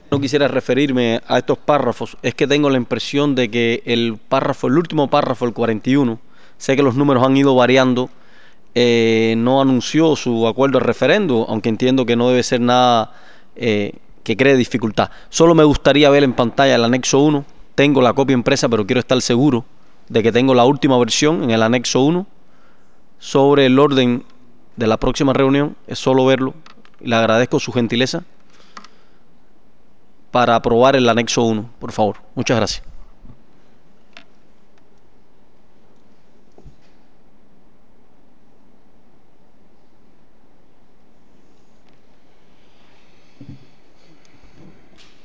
No quisiera referirme a estos párrafos, es que tengo la impresión de que el último párrafo, el 41, sé que los números han ido variando, no anunció su acuerdo al referendo, aunque entiendo que no debe ser nada que cree dificultad. Solo me gustaría ver en pantalla el anexo 1. Tengo la copia impresa, pero quiero estar seguro de que tengo la última versión en el anexo 1 sobre el orden de la próxima reunión. Es solo verlo. Le agradezco su gentileza para aprobar el anexo 1, por favor. Muchas gracias.